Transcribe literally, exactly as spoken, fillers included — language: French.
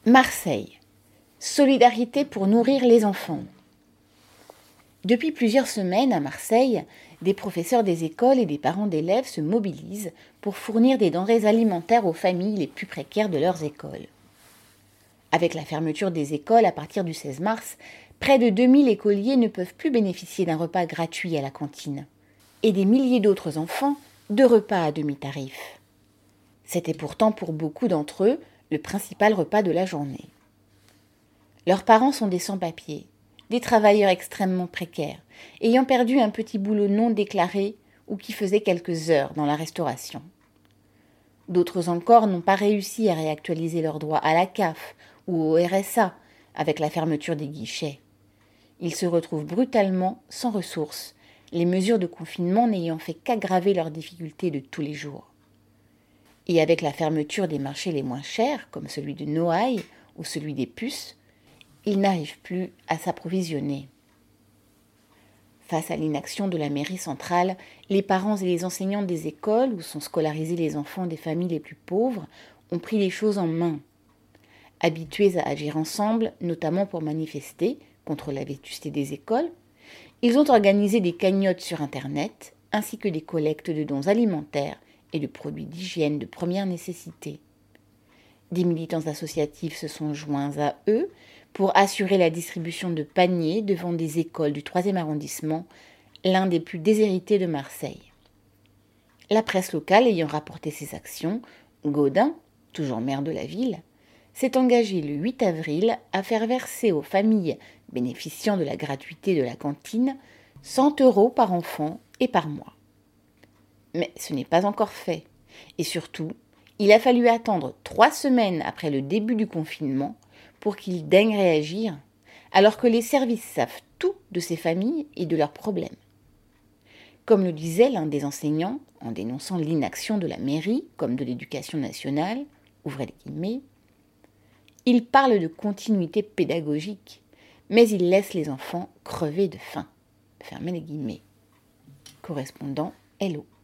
Marseille. Solidarité pour nourrir les enfants. Depuis plusieurs semaines à Marseille, des professeurs des écoles et des parents d'élèves se mobilisent pour fournir des denrées alimentaires aux familles les plus précaires de leurs écoles. Avec la fermeture des écoles à partir du seize mars, près de deux mille écoliers ne peuvent plus bénéficier d'un repas gratuit à la cantine, et des milliers d'autres enfants de repas à demi-tarif. C'était pourtant pour beaucoup d'entre eux le principal repas de la journée. Leurs parents sont des sans-papiers, des travailleurs extrêmement précaires, ayant perdu un petit boulot non déclaré ou qui faisait quelques heures dans la restauration. D'autres encore n'ont pas réussi à réactualiser leurs droits à la C A F ou au R S A avec la fermeture des guichets. Ils se retrouvent brutalement sans ressources, les mesures de confinement n'ayant fait qu'aggraver leurs difficultés de tous les jours. Et avec la fermeture des marchés les moins chers, comme celui de Noailles ou celui des Puces, ils n'arrivent plus à s'approvisionner. Face à l'inaction de la mairie centrale, les parents et les enseignants des écoles où sont scolarisés les enfants des familles les plus pauvres ont pris les choses en main. Habitués à agir ensemble, notamment pour manifester contre la vétusté des écoles, ils ont organisé des cagnottes sur Internet, ainsi que des collectes de dons alimentaires et de produits d'hygiène de première nécessité. Des militants associatifs se sont joints à eux pour assurer la distribution de paniers devant des écoles du troisième arrondissement, l'un des plus déshérités de Marseille. La presse locale ayant rapporté ces actions, Gaudin, toujours maire de la ville, s'est engagé le huit avril à faire verser aux familles bénéficiant de la gratuité de la cantine cent euros par enfant et par mois. Mais ce n'est pas encore fait. Et surtout, il a fallu attendre trois semaines après le début du confinement pour qu'il daigne réagir, alors que les services savent tout de ces familles et de leurs problèmes. Comme le disait l'un des enseignants, en dénonçant l'inaction de la mairie comme de l'éducation nationale, ouvrez les guillemets, il parle de continuité pédagogique, mais il laisse les enfants crever de faim. Fermez les guillemets. Correspondant Hello.